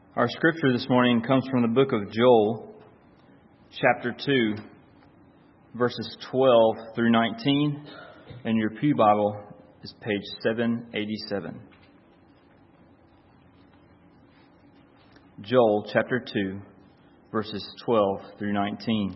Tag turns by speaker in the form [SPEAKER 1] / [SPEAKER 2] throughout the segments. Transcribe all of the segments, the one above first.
[SPEAKER 1] Our scripture this morning comes from the book of Joel, chapter 2, verses 12 through 19, and your Pew Bible is page 787. Joel, chapter 2, verses 12 through 19.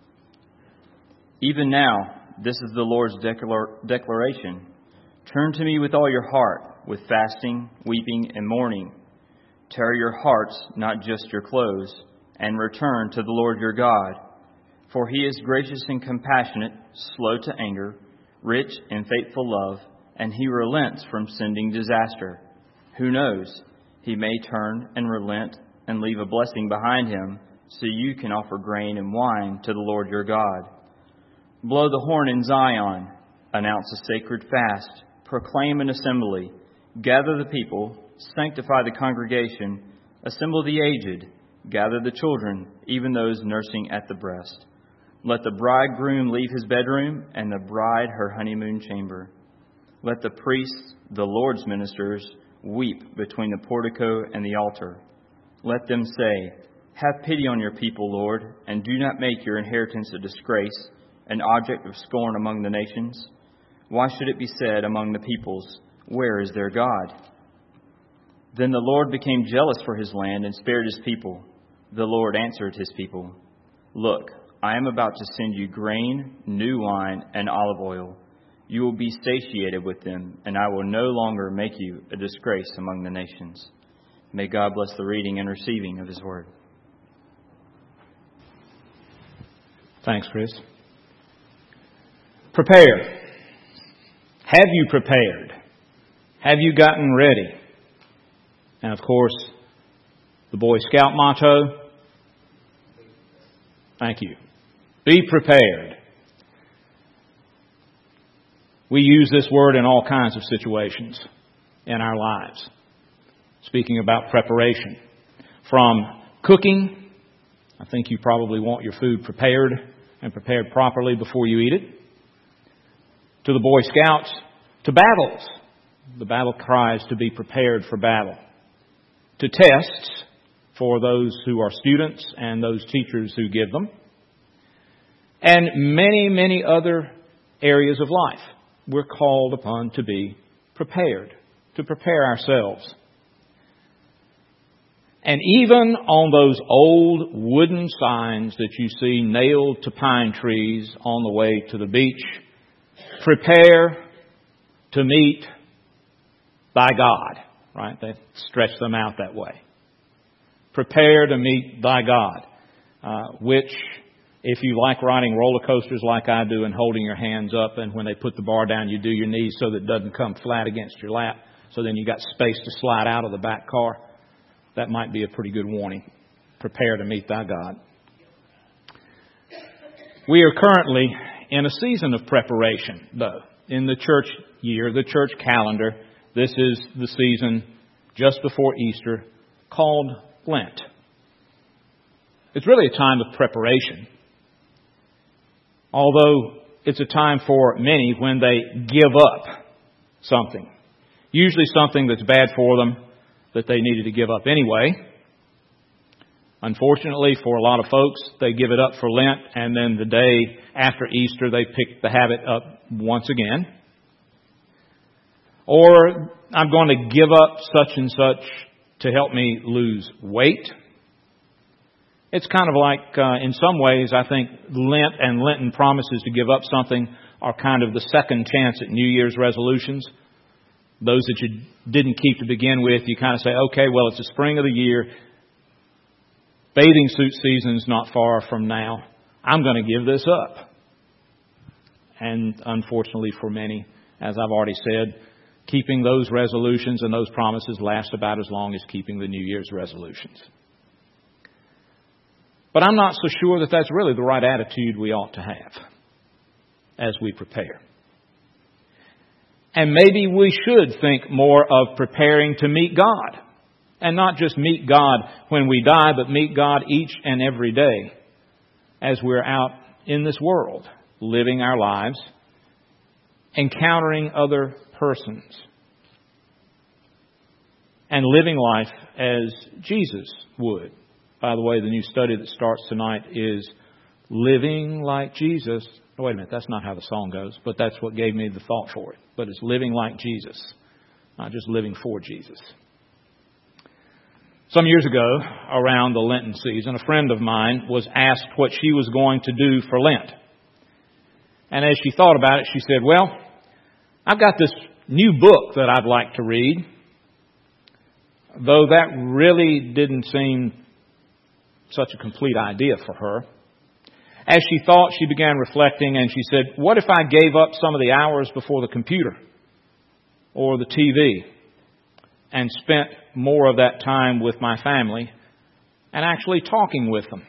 [SPEAKER 1] Even now, this is the Lord's declaration. Turn to me with all your heart, with fasting, weeping, and mourning. Tear your hearts, not just your clothes, and return to the Lord your God. For he is gracious and compassionate, slow to anger, rich in faithful love, and he relents from sending disaster. Who knows? He may turn and relent and leave a blessing behind him, so you can offer grain and wine to the Lord your God. Blow the horn in Zion, announce a sacred fast, proclaim an assembly, gather the people, sanctify the congregation, assemble the aged, gather the children, even those nursing at the breast. Let the bridegroom leave his bedroom, and the bride her honeymoon chamber. Let the priests, the Lord's ministers, weep between the portico and the altar. Let them say, have pity on your people, Lord, and do not make your inheritance a disgrace, an object of scorn among the nations. Why should it be said among the peoples, where is their God? Then the Lord became jealous for his land and spared his people. The Lord answered his people, look, I am about to send you grain, new wine, and olive oil. You will be satiated with them, and I will no longer make you a disgrace among the nations. May God bless the reading and receiving of his word.
[SPEAKER 2] Thanks, Chris. Prepare. Have you prepared? Have you gotten ready? And of course, the Boy Scout motto, thank you, be prepared. We use this word in all kinds of situations in our lives. Speaking about preparation. From cooking, I think you probably want your food prepared and prepared properly before you eat it. To the Boy Scouts, to battles. The battle cries to be prepared for battle. To tests for those who are students and those teachers who give them. And many, many other areas of life. We're called upon to be prepared, to prepare ourselves. And even on those old wooden signs that you see nailed to pine trees on the way to the beach, prepare to meet thy God. Right? They stretch them out that way. Prepare to meet thy God. Which, if you like riding roller coasters like I do and holding your hands up, and when they put the bar down, you do your knees so that it doesn't come flat against your lap, so then you got space to slide out of the back car, that might be a pretty good warning. Prepare to meet thy God. We are currently in a season of preparation, though. In the church year, the church calendar, this is the season just before Easter called Lent. It's really a time of preparation. Although it's a time for many when they give up something. Usually something that's bad for them that they needed to give up anyway. Unfortunately, for a lot of folks, they give it up for Lent, and then the day after Easter, they pick the habit up once again. Or, I'm going to give up such and such to help me lose weight. It's kind of like, in some ways, I think Lent and Lenten promises to give up something are kind of the second chance at New Year's resolutions. Those that you didn't keep to begin with, you kind of say, okay, well, it's the spring of the year. Bathing suit season's not far from now. I'm going to give this up. And unfortunately for many, as I've already said, keeping those resolutions and those promises last about as long as keeping the New Year's resolutions. But I'm not so sure that that's really the right attitude we ought to have as we prepare. And maybe we should think more of preparing to meet God. And not just meet God when we die, but meet God each and every day as we're out in this world, living our lives, encountering other persons. and living life as Jesus would. By the way, the new study that starts tonight is Living Like Jesus. Oh, wait a minute, that's not how the song goes, but that's what gave me the thought for it. But it's Living Like Jesus, not just living for Jesus. Some years ago, around the Lenten season, a friend of mine was asked what she was going to do for Lent. And as she thought about it, she said, well, I've got this new book that I'd like to read, though that really didn't seem such a complete idea for her. As she thought, she began reflecting, and she said, what if I gave up some of the hours before the computer or the TV and spent more of that time with my family and actually talking with them?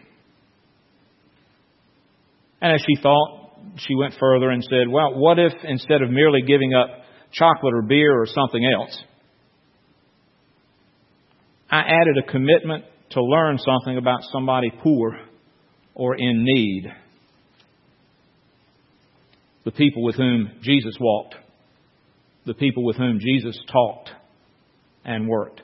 [SPEAKER 2] And as she thought, she went further and said, well, what if instead of merely giving up chocolate or beer or something else, I added a commitment to learn something about somebody poor or in need? The people with whom Jesus walked, the people with whom Jesus talked and worked.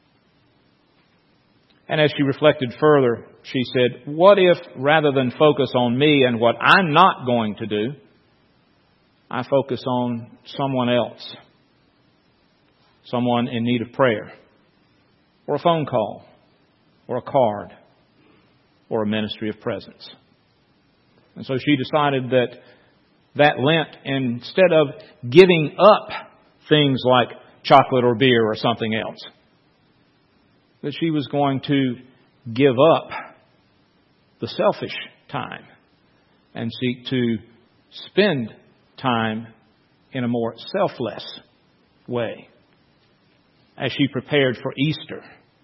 [SPEAKER 2] And as she reflected further, she said, what if rather than focus on me and what I'm not going to do, I focus on someone else, someone in need of prayer, or a phone call, or a card, or a ministry of presence? And so she decided that Lent, instead of giving up things like chocolate or beer or something else, that she was going to give up the selfish time and seek to spend time in a more selfless way as she prepared for Easter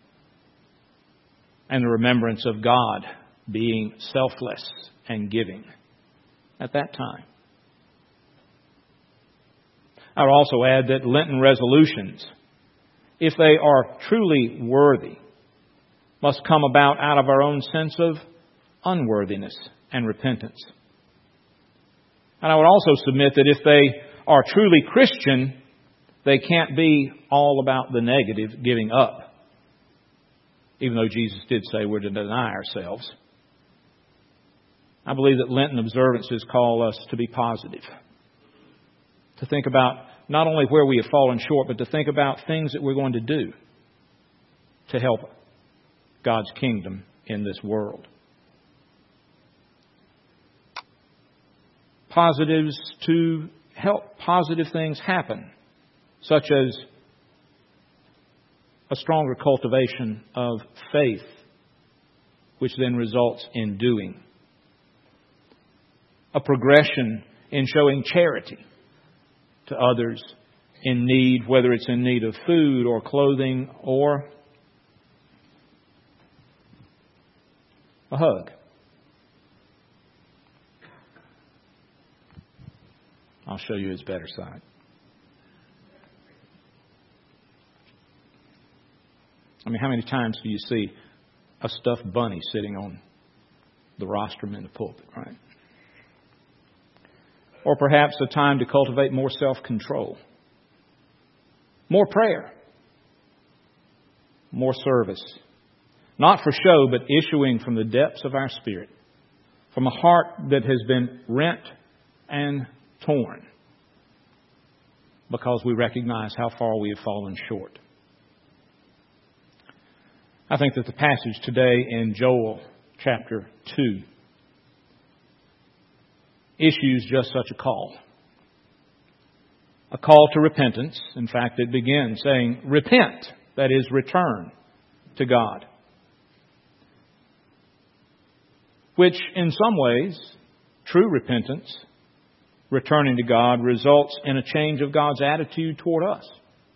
[SPEAKER 2] and the remembrance of God being selfless and giving at that time. I would also add that Lenten resolutions, if they are truly worthy, must come about out of our own sense of unworthiness and repentance. And I would also submit that if they are truly Christian, they can't be all about the negative, giving up. Even though Jesus did say we're to deny ourselves. I believe that Lenten observances call us to be positive. To think about not only where we have fallen short, but to think about things that we're going to do to help God's kingdom in this world. Positives to help positive things happen, such as a stronger cultivation of faith, which then results in doing. A progression in showing charity to others in need, whether it's in need of food or clothing or a hug. I'll show you his better side. I mean, how many times do you see a stuffed bunny sitting on the rostrum in the pulpit, right? Or perhaps a time to cultivate more self-control, more prayer, more service. Not for show, but issuing from the depths of our spirit, from a heart that has been rent and torn because we recognize how far we have fallen short. I think that the passage today in Joel chapter 2 issues just such a call. A call to repentance. In fact, it begins saying, repent, that is, return to God. Which, in some ways, true repentance, returning to God, results in a change of God's attitude toward us.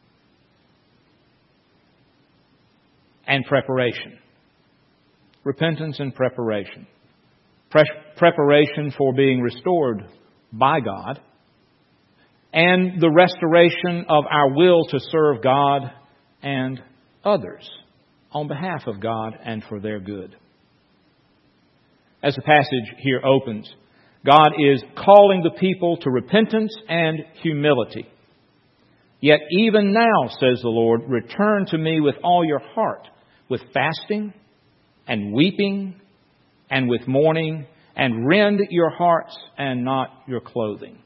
[SPEAKER 2] And preparation. Repentance and preparation. Preparation for being restored by God. And the restoration of our will to serve God and others on behalf of God and for their good. As the passage here opens, God is calling the people to repentance and humility. Yet even now, says the Lord, return to me with all your heart, with fasting and weeping and with mourning, and rend your hearts and not your clothing.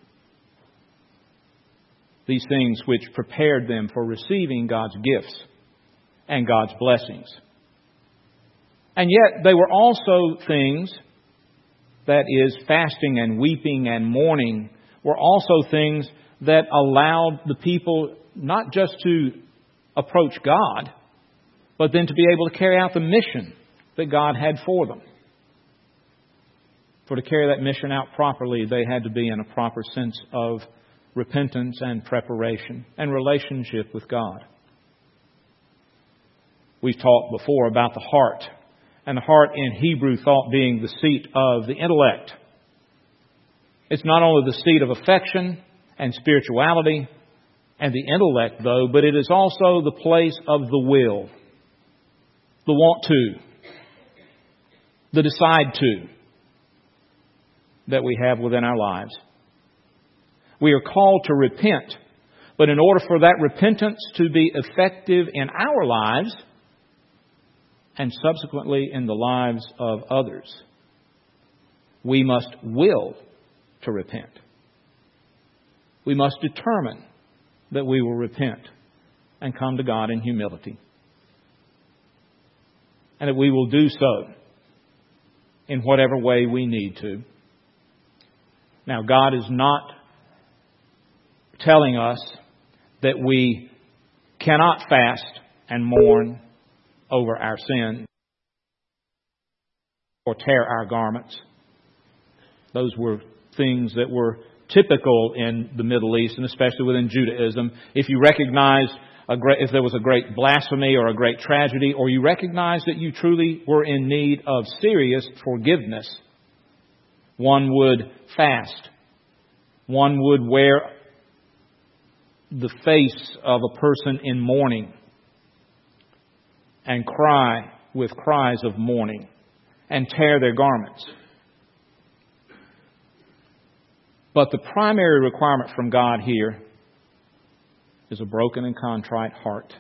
[SPEAKER 2] These things which prepared them for receiving God's gifts and God's blessings. And yet they were also things, that is, fasting and weeping and mourning, were also things that allowed the people not just to approach God, but then to be able to carry out the mission that God had for them. For to carry that mission out properly, they had to be in a proper sense of repentance and preparation and relationship with God. We've talked before about the heart, and the heart in Hebrew thought being the seat of the intellect. It's not only the seat of affection and spirituality and the intellect, though, but it is also the place of the will, the want to, the decide to that we have within our lives. We are called to repent, but in order for that repentance to be effective in our lives and subsequently in the lives of others, we must will to repent. We must determine that we will repent and come to God in humility. And that we will do so in whatever way we need to. Now, God is not telling us that we cannot fast and mourn over our sin or tear our garments. Those were things that were typical in the Middle East, and especially within Judaism. If you recognized if there was a great blasphemy or a great tragedy, or you recognized that you truly were in need of serious forgiveness, one would fast. One would wear the face of a person in mourning and cry with cries of mourning and tear their garments. But the primary requirement from God here is a broken and contrite heart.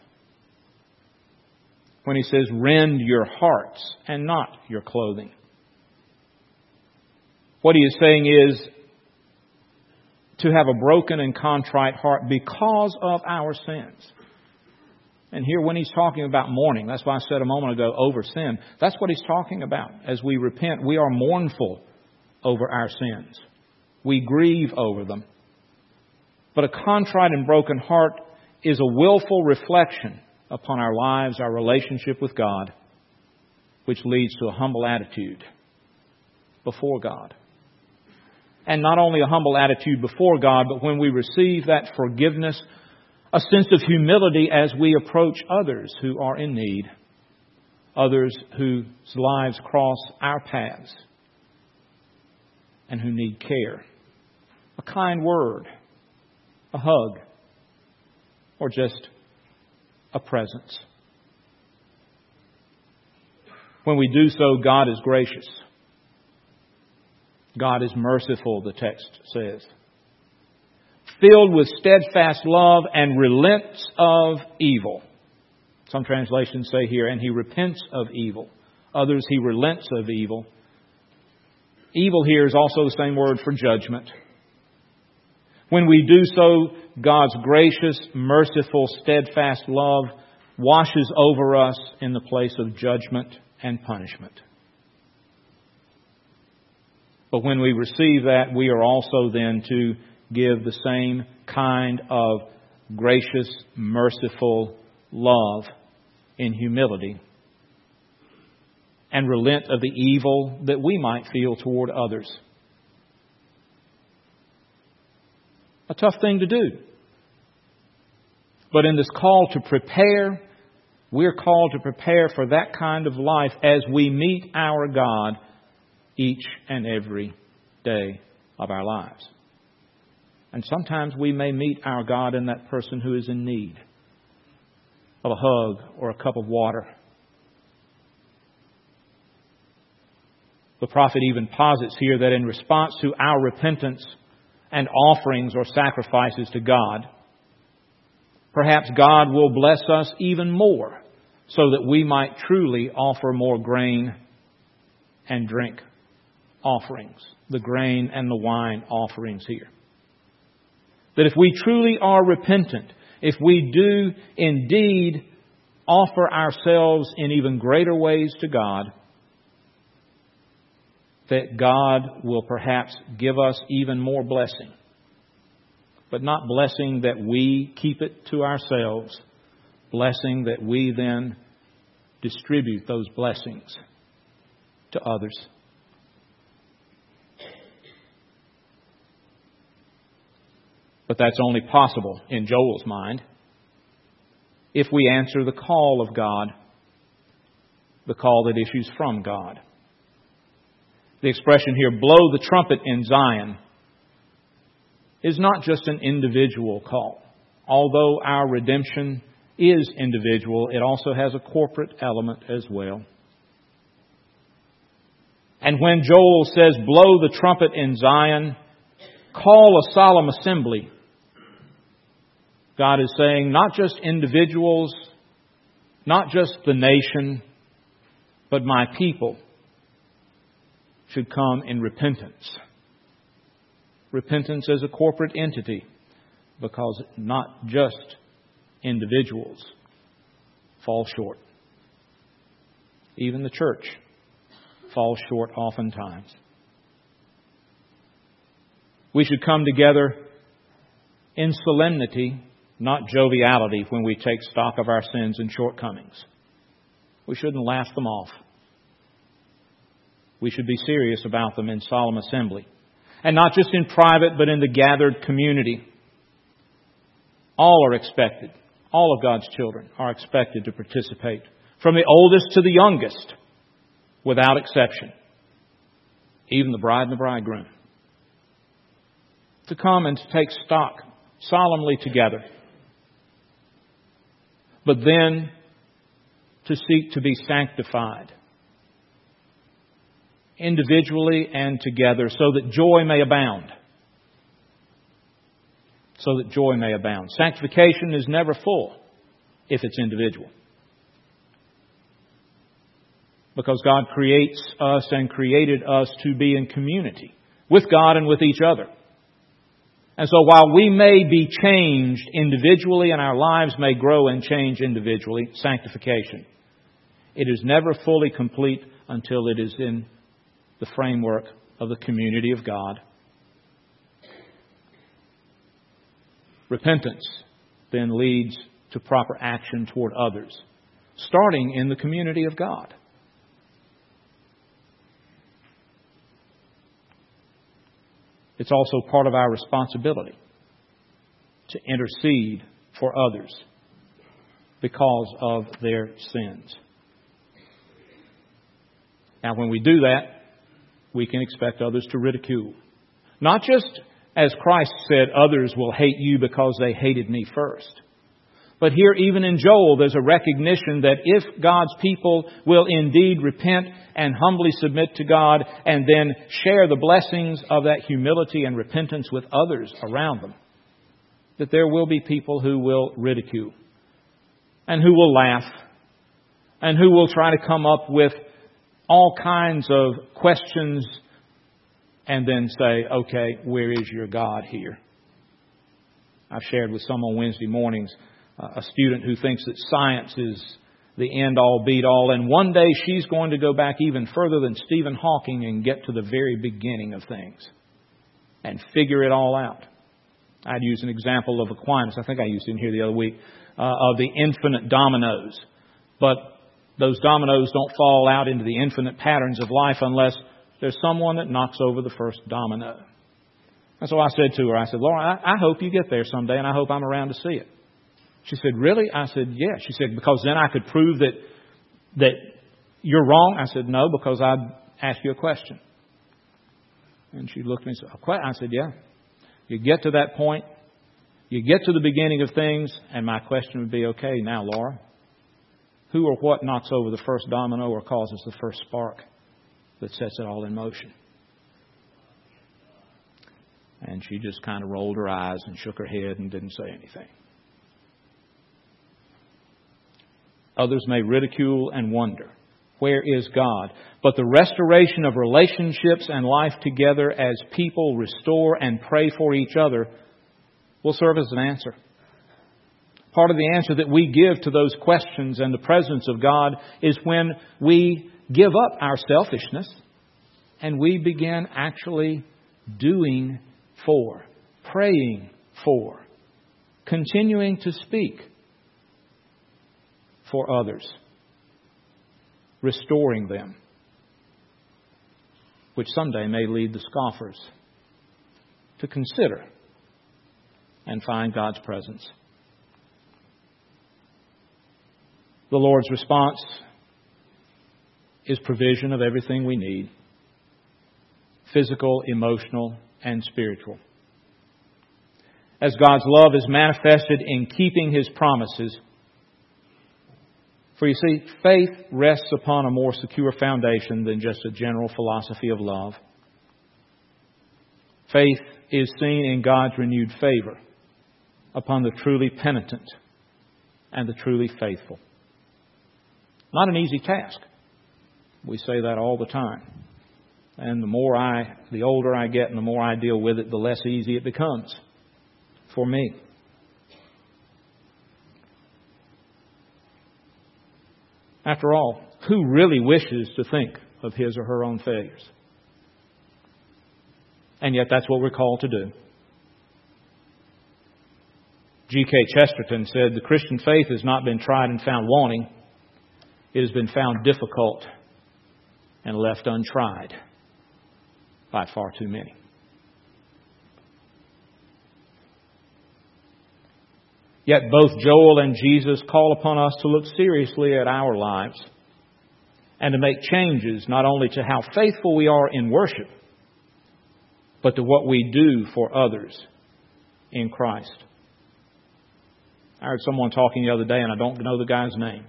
[SPEAKER 2] When He says, rend your hearts and not your clothing. What He is saying is to have a broken and contrite heart because of our sins. And here when He's talking about mourning, that's why I said a moment ago over sin, that's what He's talking about. As we repent, we are mournful over our sins. We grieve over them. But a contrite and broken heart is a willful reflection upon our lives, our relationship with God, which leads to a humble attitude before God. And not only a humble attitude before God, but when we receive that forgiveness, a sense of humility as we approach others who are in need, others whose lives cross our paths and who need care. A kind word, a hug, or just a presence. When we do so, God is gracious. God is merciful, the text says. Filled with steadfast love and relents of evil. Some translations say here, and He repents of evil. Others, He relents of evil. Evil here is also the same word for judgment. When we do so, God's gracious, merciful, steadfast love washes over us in the place of judgment and punishment. But when we receive that, we are also then to give the same kind of gracious, merciful love in humility and relent of the evil that we might feel toward others. A tough thing to do. But in this call to prepare, we're called to prepare for that kind of life as we meet our God each and every day of our lives. And sometimes we may meet our God in that person who is in need of a hug or a cup of water. The prophet even posits here that in response to our repentance and offerings or sacrifices to God, perhaps God will bless us even more so that we might truly offer more grain and drink offerings, the grain and the wine offerings here. That if we truly are repentant, if we do indeed offer ourselves in even greater ways to God, that God will perhaps give us even more blessing. But not blessing that we keep it to ourselves, blessing that we then distribute those blessings to others. But that's only possible, in Joel's mind, if we answer the call of God, the call that issues from God. The expression here, blow the trumpet in Zion, is not just an individual call. Although our redemption is individual, it also has a corporate element as well. And when Joel says, blow the trumpet in Zion, call a solemn assembly, God is saying not just individuals, not just the nation, but my people should come in repentance. Repentance as a corporate entity, because not just individuals fall short. Even the church falls short oftentimes. We should come together in solemnity, not joviality, when we take stock of our sins and shortcomings. We shouldn't laugh them off. We should be serious about them in solemn assembly. And not just in private, but in the gathered community. All are expected. All of God's children are expected to participate. From the oldest to the youngest, without exception. Even the bride and the bridegroom. To come and to take stock solemnly together. But then to seek to be sanctified. Individually and together, so that joy may abound. So that joy may abound. Sanctification is never full if it's individual. Because God creates us and created us to be in community with God and with each other. And so while we may be changed individually and our lives may grow and change individually, sanctification, it is never fully complete until it is in the framework of the community of God. Repentance then leads to proper action toward others, starting in the community of God. It's also part of our responsibility to intercede for others because of their sins. Now, when we do that, we can expect others to ridicule. Not just, as Christ said, others will hate you because they hated me first. But here, even in Joel, there's a recognition that if God's people will indeed repent and humbly submit to God and then share the blessings of that humility and repentance with others around them, that there will be people who will ridicule and who will laugh and who will try to come up with all kinds of questions and then say, okay, where is your God here? I've shared with some on Wednesday mornings a student who thinks that science is the end-all, be-all, and one day she's going to go back even further than Stephen Hawking and get to the very beginning of things and figure it all out. I'd use an example of Aquinas, I think I used it in here the other week, of the infinite dominoes. But those dominoes don't fall out into the infinite patterns of life unless there's someone that knocks over the first domino. And so I said to her, I said, Laura, I hope you get there someday and I hope I'm around to see it. She said, really? I said, yeah. She said, because then I could prove that you're wrong. I said, no, because I'd ask you a question. And she looked at me and said, I said, yeah. You get to that point, you get to the beginning of things, and my question would be, okay, now, Laura, who or what knocks over the first domino or causes the first spark that sets it all in motion? And she just kind of rolled her eyes and shook her head and didn't say anything. Others may ridicule and wonder, where is God? But the restoration of relationships and life together as people restore and pray for each other will serve as an answer. Part of the answer that we give to those questions and the presence of God is when we give up our selfishness and we begin actually doing for, praying for, continuing to speak for others, restoring them, which someday may lead the scoffers to consider and find God's presence. The Lord's response is provision of everything we need, physical, emotional, and spiritual. As God's love is manifested in keeping His promises. For you see, faith rests upon a more secure foundation than just a general philosophy of love. Faith is seen in God's renewed favor upon the truly penitent and the truly faithful. Not an easy task. We say that all the time. And the older I get and the more I deal with it, the less easy it becomes for me. After all, who really wishes to think of his or her own failures? And yet that's what we're called to do. G.K. Chesterton said, "The Christian faith has not been tried and found wanting. It has been found difficult and left untried by far too many." Yet both Joel and Jesus call upon us to look seriously at our lives and to make changes not only to how faithful we are in worship, but to what we do for others in Christ. I heard someone talking the other day, and I don't know the guy's name.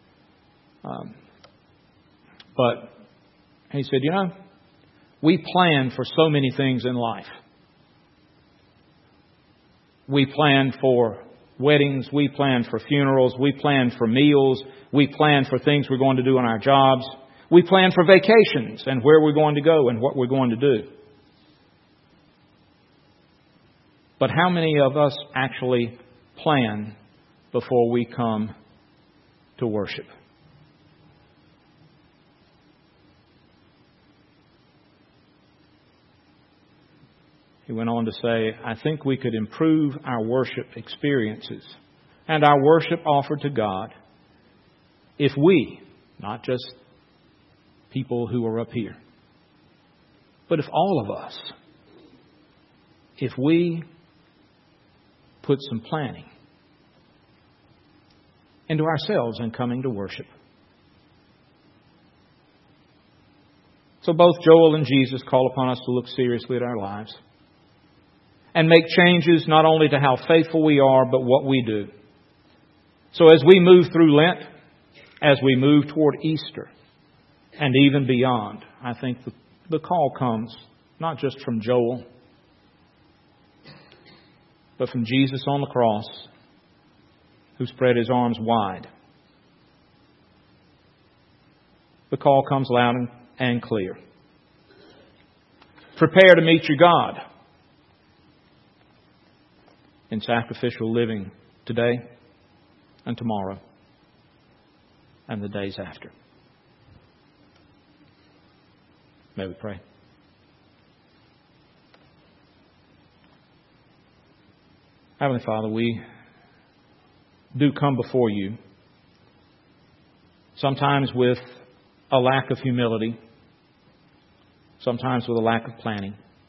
[SPEAKER 2] But he said, we plan for so many things in life. We plan for weddings, we plan for funerals, we plan for meals, we plan for things we're going to do on our jobs. We plan for vacations and where we're going to go and what we're going to do. But how many of us actually plan before we come to worship? He went on to say, I think we could improve our worship experiences and our worship offered to God if we, not just people who are up here, but if all of us, if we put some planning into ourselves in coming to worship. So both Joel and Jesus call upon us to look seriously at our lives and make changes not only to how faithful we are, but what we do. So as we move through Lent, as we move toward Easter, and even beyond, I think the call comes not just from Joel, but from Jesus on the cross, who spread His arms wide. The call comes loud and clear. Prepare to meet your God in sacrificial living today and tomorrow and the days after. May we pray. Heavenly Father, we do come before You, sometimes with a lack of humility, sometimes with a lack of planning.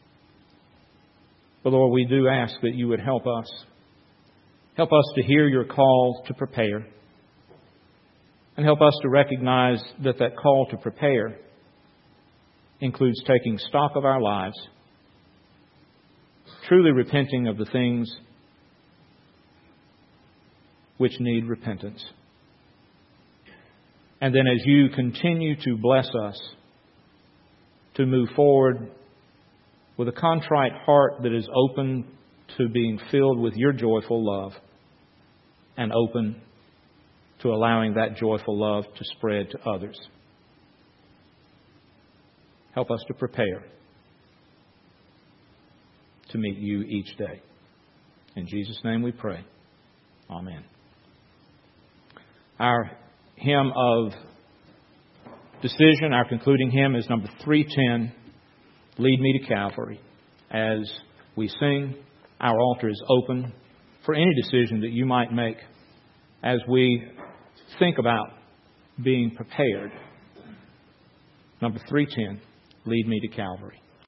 [SPEAKER 2] But Lord, we do ask that You would help us. Help us to hear Your call to prepare. And help us to recognize that that call to prepare includes taking stock of our lives, truly repenting of the things which need repentance. And then as You continue to bless us to move forward with a contrite heart that is open to being filled with Your joyful love and open to allowing that joyful love to spread to others. Help us to prepare to meet you each day. In Jesus' name we pray. Amen. Our hymn of decision, our concluding hymn, is number 310, Lead Me to Calvary. As we sing, our altar is open for any decision that you might make as we think about being prepared. Number 310, Lead Me to Calvary.